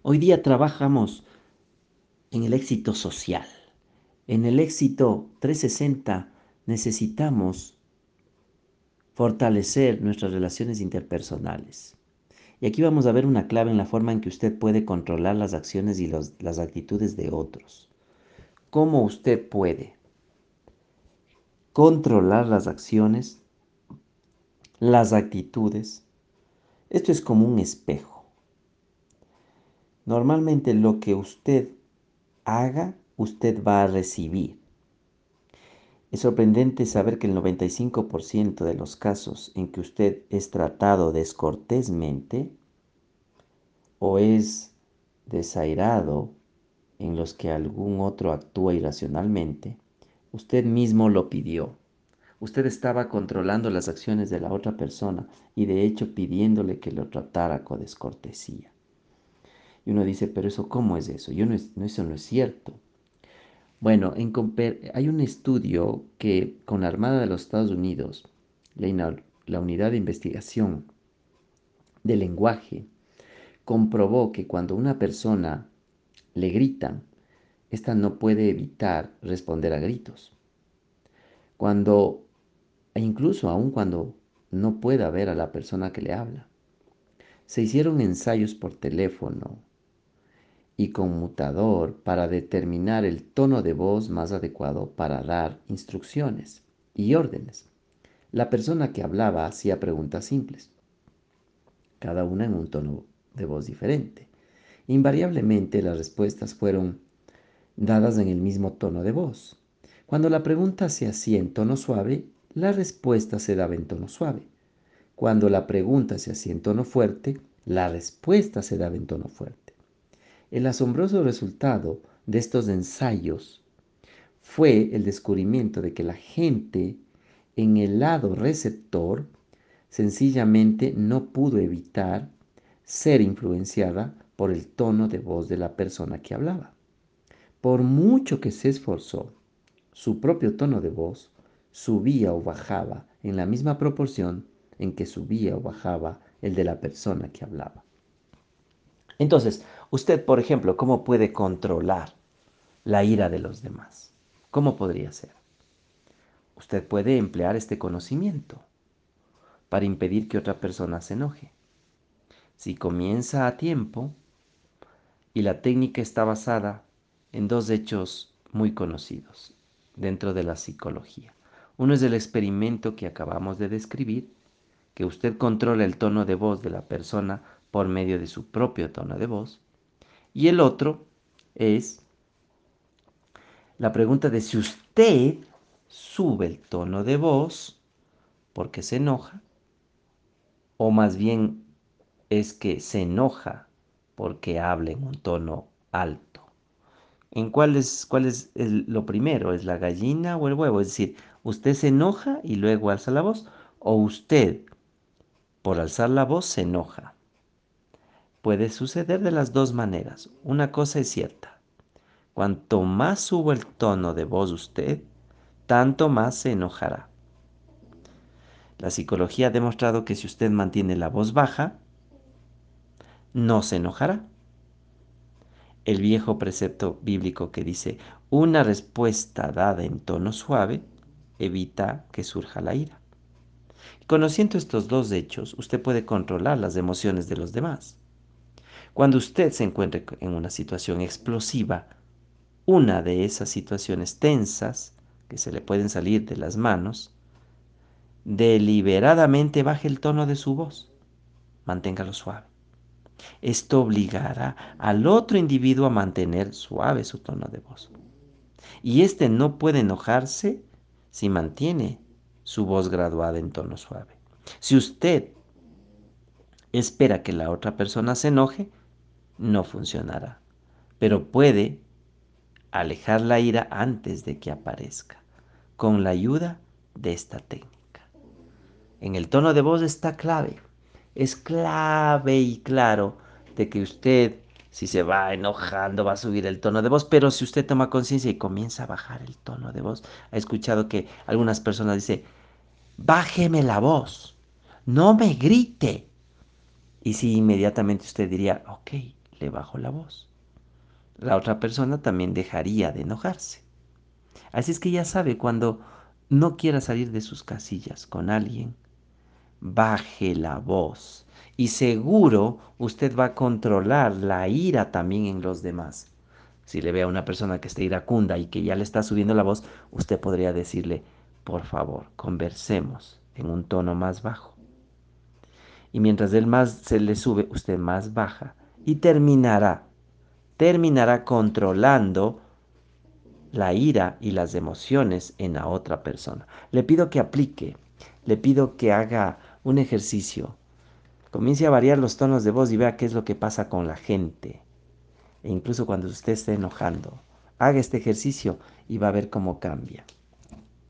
Hoy día trabajamos en el éxito social. En el éxito 360 necesitamos fortalecer nuestras relaciones interpersonales. Y aquí vamos a ver una clave en la forma en que usted puede controlar las acciones y las actitudes de otros. ¿Cómo usted puede controlar las acciones, las actitudes? Esto es como un espejo. Normalmente lo que usted haga, usted va a recibir. Es sorprendente saber que el 95% de los casos en que usted es tratado descortésmente o es desairado, en los que algún otro actúa irracionalmente, usted mismo lo pidió. Usted estaba controlando las acciones de la otra persona y de hecho pidiéndole que lo tratara con descortesía. Y uno dice, pero eso, ¿cómo es eso? Eso no es cierto. Bueno, hay un estudio que con la Armada de los Estados Unidos, la Unidad de Investigación del Lenguaje, comprobó que cuando una persona le gritan, ésta no puede evitar responder a gritos. Cuando, e incluso aun cuando no pueda ver a la persona que le habla. Se hicieron ensayos por teléfono y conmutador para determinar el tono de voz más adecuado para dar instrucciones y órdenes. La persona que hablaba hacía preguntas simples, cada una en un tono de voz diferente. Invariablemente las respuestas fueron dadas en el mismo tono de voz. Cuando la pregunta se hacía en tono suave, la respuesta se daba en tono suave. Cuando la pregunta se hacía en tono fuerte, la respuesta se daba en tono fuerte. El asombroso resultado de estos ensayos fue el descubrimiento de que la gente en el lado receptor sencillamente no pudo evitar ser influenciada por el tono de voz de la persona que hablaba. Por mucho que se esforzó, su propio tono de voz subía o bajaba en la misma proporción en que subía o bajaba el de la persona que hablaba. Entonces, usted, por ejemplo, ¿cómo puede controlar la ira de los demás? ¿Cómo podría ser? Usted puede emplear este conocimiento para impedir que otra persona se enoje. Si comienza a tiempo, y la técnica está basada en dos hechos muy conocidos dentro de la psicología. Uno es el experimento que acabamos de describir, que usted controla el tono de voz de la persona por medio de su propio tono de voz. Y el otro es la pregunta de si usted sube el tono de voz porque se enoja, o más bien es que se enoja porque habla en un tono alto. ¿En cuál es lo primero? ¿Es la gallina o el huevo? Es decir, ¿usted se enoja y luego alza la voz? ¿O usted, por alzar la voz, se enoja? Puede suceder de las dos maneras. Una cosa es cierta. Cuanto más suba el tono de voz usted, tanto más se enojará. La psicología ha demostrado que si usted mantiene la voz baja, no se enojará. El viejo precepto bíblico que dice, una respuesta dada en tono suave evita que surja la ira. Conociendo estos dos hechos, usted puede controlar las emociones de los demás. Cuando usted se encuentre en una situación explosiva, una de esas situaciones tensas que se le pueden salir de las manos, deliberadamente baje el tono de su voz. Manténgalo suave. Esto obligará al otro individuo a mantener suave su tono de voz. Y éste no puede enojarse si mantiene su voz graduada en tono suave. Si usted espera que la otra persona se enoje, no funcionará. Pero puede alejar la ira antes de que aparezca, con la ayuda de esta técnica. En el tono de voz está clave. Es clave y claro de que usted, si se va enojando, va a subir el tono de voz, pero si usted toma conciencia y comienza a bajar el tono de voz, ha escuchado que algunas personas dicen, bájeme la voz, no me grite. Y si inmediatamente usted diría, ok, le bajo la voz. La otra persona también dejaría de enojarse. Así es que ya sabe, cuando no quiera salir de sus casillas con alguien, baje la voz. Y seguro usted va a controlar la ira también en los demás. Si le ve a una persona que está iracunda y que ya le está subiendo la voz, usted podría decirle, por favor, conversemos en un tono más bajo. Y mientras él más se le sube, usted más baja. Y terminará controlando la ira y las emociones en la otra persona. Le pido que aplique, le pido que haga un ejercicio. Comience a variar los tonos de voz y vea qué es lo que pasa con la gente. E incluso cuando usted esté enojando, haga este ejercicio y va a ver cómo cambia.